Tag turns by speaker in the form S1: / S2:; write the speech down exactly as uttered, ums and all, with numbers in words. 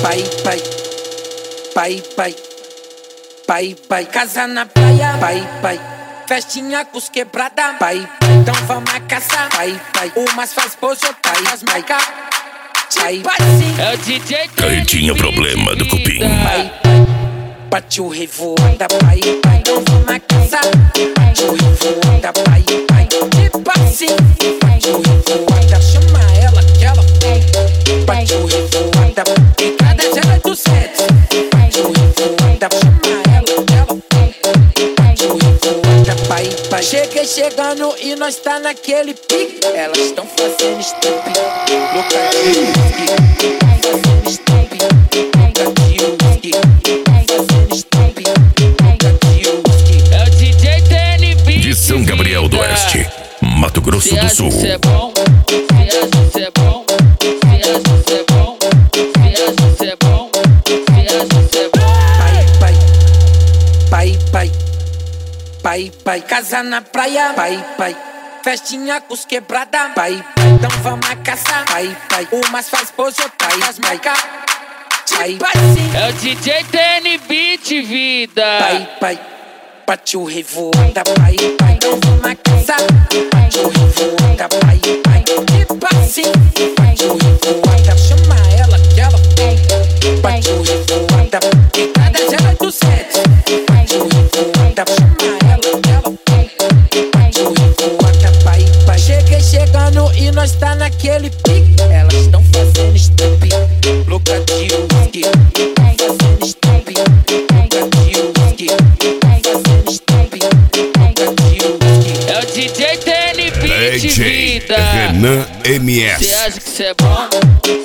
S1: Pai, pai, pai, pai, pai, pai, casa na praia, pai, pai, festinha com os quebrada, pai, então vamos a caçar, pai, pai, umas faz pose, pai, faz marca, pai,
S2: é o D J
S3: Aí tinha problema do cupim.
S1: pai, pai, bate o revoada, pai, pai, então vamos a caçar, bate o revoada, pai, pai, tipo assim, bate o revoada, chama ela que ela vem, bate o revoada, em cada zero do sete, bate o revoada, chama ela que ela vem, bate o revoada, pai, pai, cheguei chegando e nós tá naquele pique, elas estão fazendo step, louca de whisky, fazendo step, louca de whisky, fazendo step, louca de whisky.
S2: É o D J T N vinte
S3: De São Gabriel do Oeste, Mato Grosso do Sul.
S2: Se é bom, se acha que é bom, se acha que é bom, se acha que é bom, se acha que é bom.
S1: Pai, pai, pai, pai, pai, pai, casa na praia, pai, pai, festinha com os quebrada, pai, pai, então vamos a caçar, pai, pai, umas faz pose, pai, faz marca, pai, pai,
S2: é o D J T N vinte, vida.
S1: pai, pai, bate o revoada, pai, pai, então vamos a caçar, bate o revoada, pai, pai, tipo assim, bate o revoada, chama ela que ela vem, bate o revoada, em cada zero do sete, bate o revoada, chama ela que ela vem, bate o revoada, pai, pai, cheguei chegando e nós tá naquele pique, elas estão fazendo step, louca de whisky, fazendo step, louca de whisky, fazendo step, louca de whisky.
S2: É o D J T N vinte,
S3: D J
S2: vida.
S3: Renan M
S2: Se
S3: S.
S2: acha que cê é bom,